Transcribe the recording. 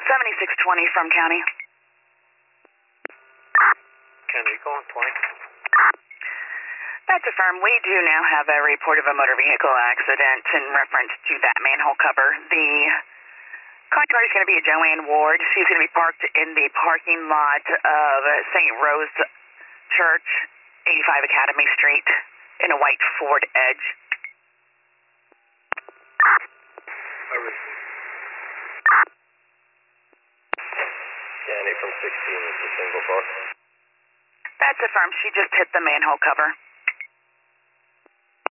7620 from county. County, you calling 20? That's affirmed. We do now have a report of a motor vehicle accident in reference to that manhole cover. The calling card is going to be a Joanne Ward. She's going to be parked in the parking lot of St. Rose Church, 85 Academy Street, in a white Ford Edge. Over. County from 16 is the single car. That's affirmed. She just hit the manhole cover.